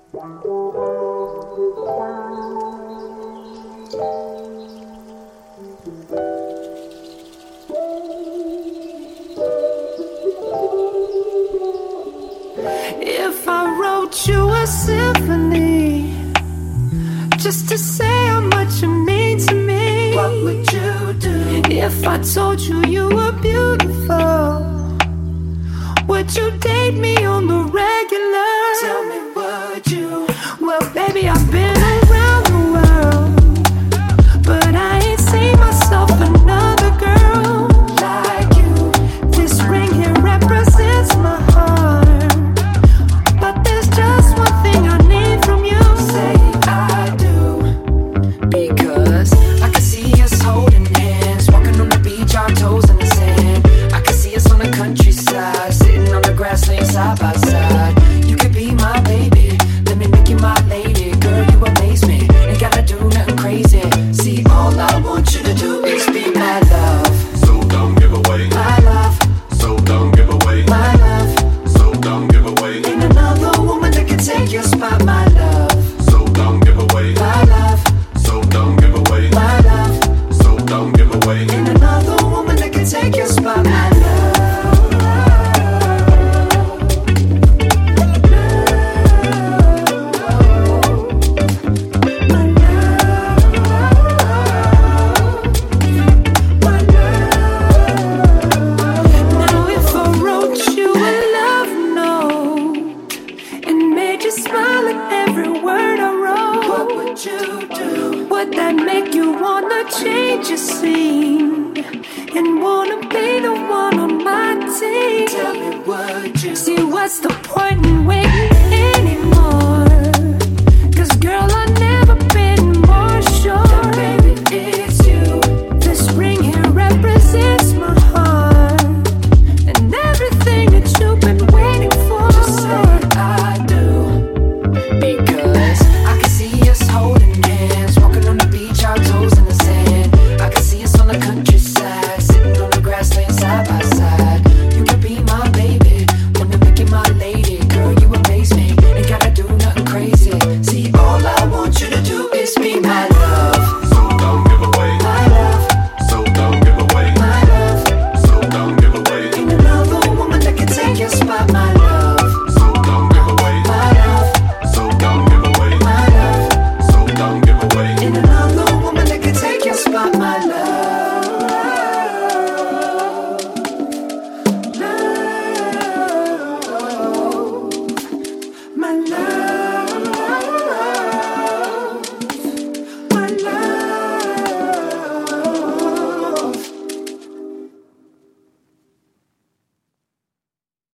If I wrote you a symphony just to say how much you mean to me, what would you do? If I told you you were beautiful, would you date me on the regular? Tell me, would you? Well, baby, I've been around the world, but I ain't seen myself another girl like you. This ring here represents my heart, but there's just one thing I need from you. Say I do, because I can see us holding hands, walking on the beach, our toes in the sand. I can see us on the countryside, sitting on the grass, laying side by side. You could be my baby, let me make you my lady. Girl, you amaze me, ain't gotta do nothing crazy. See, all I want you to do is be my love. So don't give away My love, So don't give away my love. So don't give away Ain't another woman that can take your spot, my love. So don't give away My love, So don't give away my love. So don't give away Ain't another woman that can take your spot, my love. Now if I wrote you a love note and made you smile at every word I wrote, what would you do? Would that make you wanna change your scene and wanna be the one on my team? Tell me, would you? See, what's the point in waiting